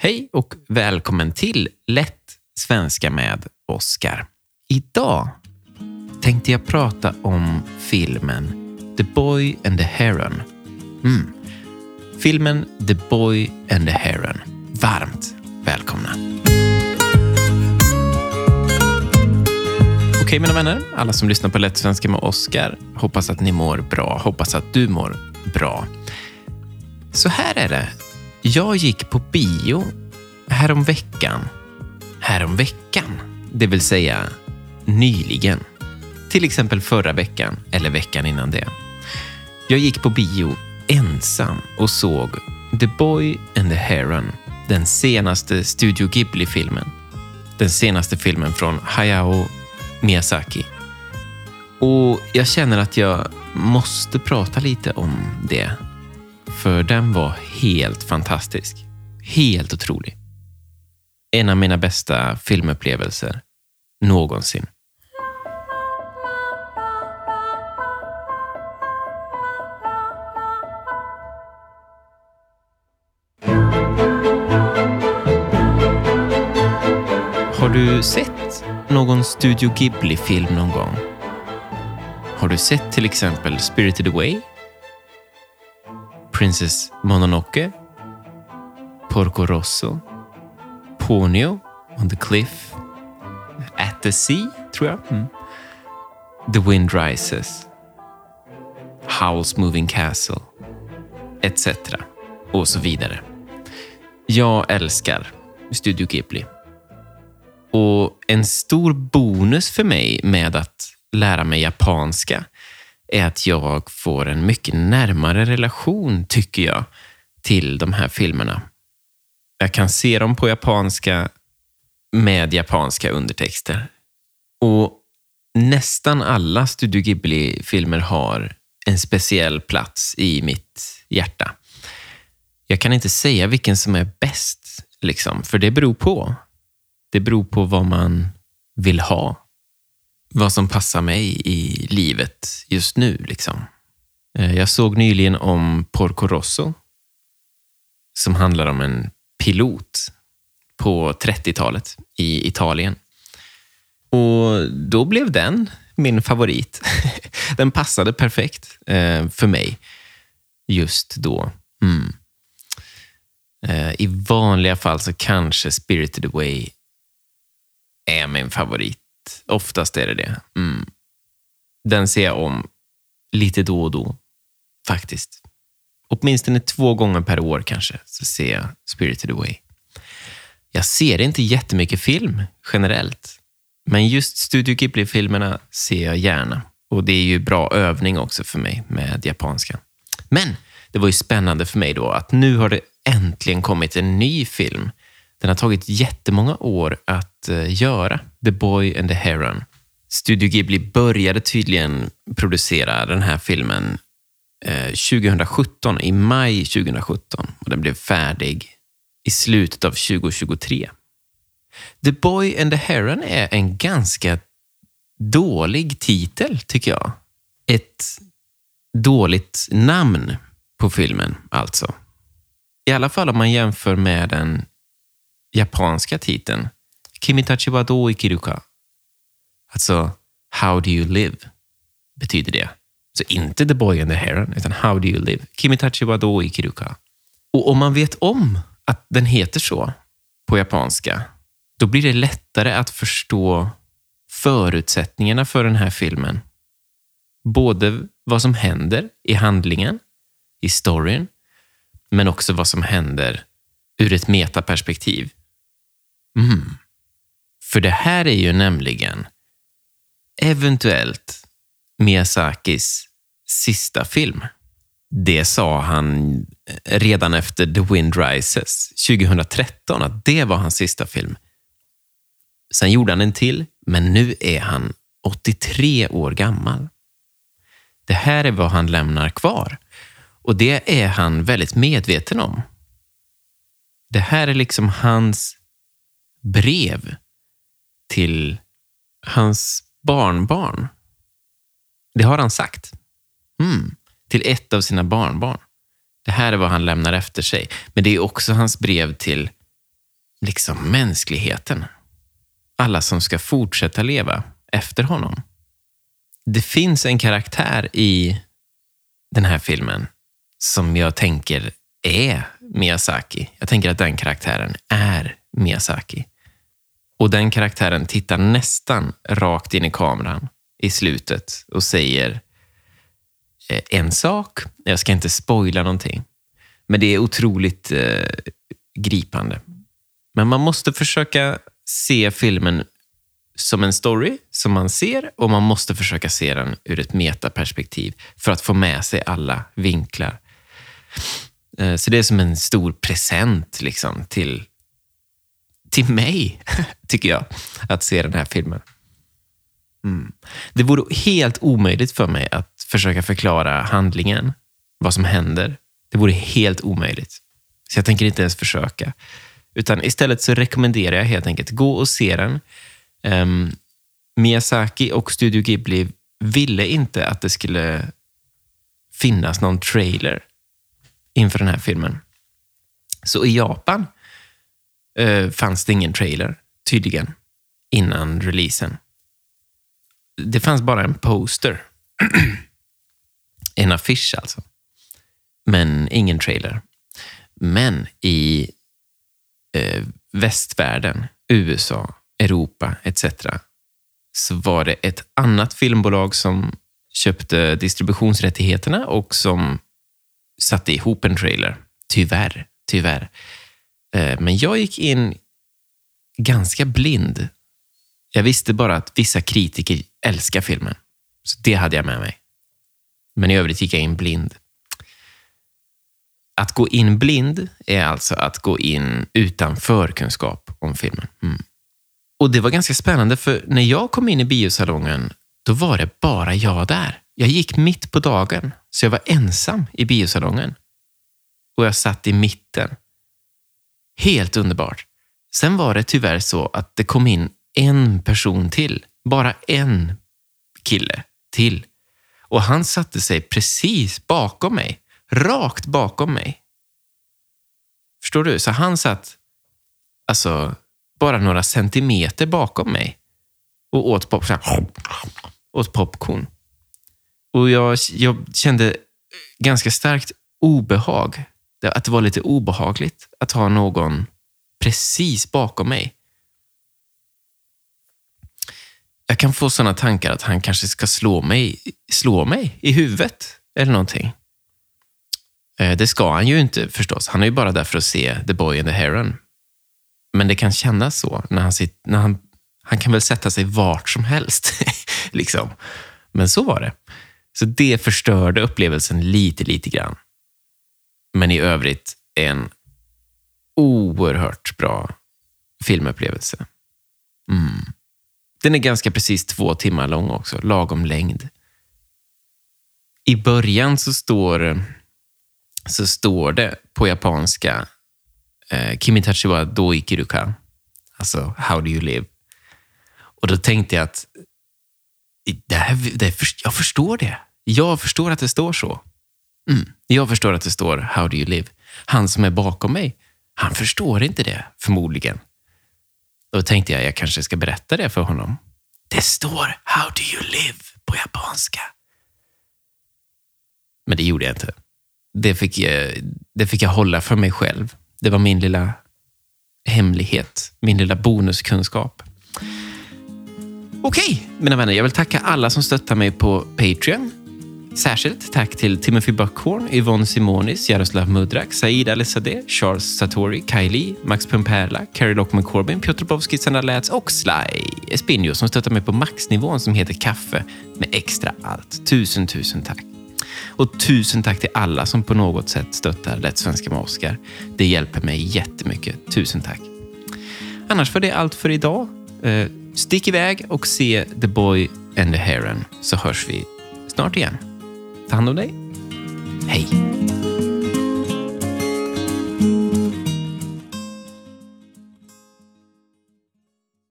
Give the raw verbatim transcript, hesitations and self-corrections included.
Hej och välkommen till Lätt svenska med Oscar. Idag tänkte jag prata om filmen The Boy and the Heron. Mm. Filmen The Boy and the Heron. Varmt välkomna. Okej mina vänner, alla som lyssnar på Lätt svenska med Oscar, hoppas att ni mår bra, hoppas att du mår bra. Så här är det. Jag gick på bio härom veckan. Härom veckan, det vill säga nyligen. Till exempel förra veckan eller veckan innan det. Jag gick på bio ensam och såg The Boy and the Heron, den senaste Studio Ghibli-filmen. Den senaste filmen från Hayao Miyazaki. Och jag känner att jag måste prata lite om det. För den var helt fantastisk. Helt otrolig. En av mina bästa filmupplevelser någonsin. Har du sett någon Studio Ghibli-film någon gång? Har du sett till exempel Spirited Away? Princess Mononoke? Porco Rosso? Ponyo on the Cliff? At the Sea, tror jag. Mm. The Wind Rises? Howl's Moving Castle? Etc. Och så vidare. Jag älskar Studio Ghibli. Och en stor bonus för mig med att lära mig japanska är att jag får en mycket närmare relation, tycker jag, till de här filmerna. Jag kan se dem på japanska med japanska undertexter. Och nästan alla Studio Ghibli-filmer har en speciell plats i mitt hjärta. Jag kan inte säga vilken som är bäst, liksom, för det beror på. Det beror på vad man vill ha. Vad som passar mig i livet just nu, liksom. Jag såg nyligen om Porco Rosso, som handlar om en pilot på trettiotalet i Italien. Och då blev den min favorit. Den passade perfekt eh, för mig just då. Mm. Eh, I vanliga fall så kanske Spirited Away är min favorit. Oftast är det det. Mm. Den ser jag om lite då och då. Faktiskt. Åtminstone två gånger per år kanske så ser jag Spirited Away. Jag ser inte jättemycket film generellt. Men just Studio Ghibli-filmerna ser jag gärna. Och det är ju bra övning också för mig med japanska. Men det var ju spännande för mig då att nu har det äntligen kommit en ny film. Den har tagit jättemånga år att uh, göra. The Boy and the Heron. Studio Ghibli började tydligen producera den här filmen uh, tjugosjutton, i maj tjugosjutton. Och den blev färdig i slutet av tjugohundratjugotre. The Boy and the Heron är en ganska dålig titel, tycker jag. Ett dåligt namn på filmen, alltså. I alla fall om man jämför med den japanska titeln Kimitachi wa do ikiru ka. Alltså How do you live betyder det. Så inte The Boy and the Heron utan How do you live. Kimitachi wa do ikiru ka. Och om man vet om att den heter så på japanska, då blir det lättare att förstå förutsättningarna för den här filmen. Både vad som händer i handlingen, i storyn, men också vad som händer ur ett metaperspektiv. Mm. För det här är ju nämligen eventuellt Miyazakis sista film. Det sa han redan efter The Wind Rises tjugotretton att det var hans sista film. Sen gjorde han en till, men nu är han åttiotre år gammal. Det här är vad han lämnar kvar. Och det är han väldigt medveten om. Det här är liksom hans brev till hans barnbarn. Det har han sagt. Mm. Till ett av sina barnbarn. Det här är vad han lämnar efter sig. Men det är också hans brev till liksom mänskligheten. Alla som ska fortsätta leva efter honom. Det finns en karaktär i den här filmen som jag tänker är Miyazaki. Jag tänker att den karaktären är Miyazaki. Och den karaktären tittar nästan rakt in i kameran i slutet och säger en sak. Jag ska inte spoila någonting. Men det är otroligt eh, gripande. Men man måste försöka se filmen som en story som man ser, och man måste försöka se den ur ett metaperspektiv för att få med sig alla vinklar. Eh, så det är som en stor present liksom till, till mig, tycker jag, att se den här filmen. Mm. Det vore helt omöjligt för mig att försöka förklara handlingen, vad som händer. Det vore helt omöjligt. Så jag tänker inte ens försöka. Utan istället så rekommenderar jag helt enkelt gå och se den. Um, Miyazaki och Studio Ghibli ville inte att det skulle finnas någon trailer inför den här filmen. Så i Japan uh, fanns det ingen trailer, tydligen, innan releasen. Det fanns bara en poster. En affisch alltså. Men ingen trailer. Men i eh, västvärlden, U S A, Europa et cetera så var det ett annat filmbolag som köpte distributionsrättigheterna och som satte ihop en trailer. Tyvärr, tyvärr. Eh, men jag gick in ganska blind. Jag visste bara att vissa kritiker älskar filmen. Så det hade jag med mig. Men i övrigt gick jag in blind. Att gå in blind är alltså att gå in utan förkunskap om filmen. Mm. Och det var ganska spännande, för när jag kom in i biosalongen, då var det bara jag där. Jag gick mitt på dagen, så jag var ensam i biosalongen. Och jag satt i mitten. Helt underbart. Sen var det tyvärr så att det kom in en person till. Bara en kille till. Och han satte sig precis bakom mig. Rakt bakom mig. Förstår du? Så han satt alltså bara några centimeter bakom mig och åt, pop, åt popcorn. Och jag, jag kände ganska starkt obehag. Att det var lite obehagligt att ha någon precis bakom mig. Jag kan få sådana tankar att han kanske ska slå mig, slå mig i huvudet eller någonting. Det ska han ju inte förstås. Han är ju bara där för att se The Boy and the Heron. Men det kan kännas så när han sitter, när han, han kan väl sätta sig vart som helst. liksom. Men så var det. Så det förstörde upplevelsen lite, lite grann. Men i övrigt en oerhört bra filmupplevelse. Mm. Den är ganska precis två timmar lång också. Lagom längd. I början så står... så står det på japanska eh, Kimitachi wa do ikiru ka? Alltså, how do you live? Och då tänkte jag att det här, det för, jag förstår det. Jag förstår att det står så. Mm. Jag förstår att det står how do you live. Han som är bakom mig, han förstår inte det, förmodligen. Då tänkte jag, jag kanske ska berätta det för honom. Det står how do you live på japanska. Men det gjorde jag inte. Det fick jag, det fick jag hålla för mig själv. Det var min lilla hemlighet. Min lilla bonuskunskap. Okej, mina vänner. Jag vill tacka alla som stöttar mig på Patreon. Särskilt tack till Timothy Buckhorn, Yvonne Simonis, Jaroslav Mudrak, Said Alisade, Charles Satori, Kylie, Max Pumperla, Carrie Lockman Corbin, Piotr Bowski, Sandra Lätz och Sly Espinjo som stöttar mig på maxnivån som heter Kaffe med extra allt. Tusen, tusen tack. Och tusen tack till alla som på något sätt stöttar Lätt Svenska med Oscar. Det hjälper mig jättemycket. Tusen tack. Annars var det allt för idag. Stick iväg och se The Boy and the Heron, så hörs vi snart igen. Ta hand om dig. Hej.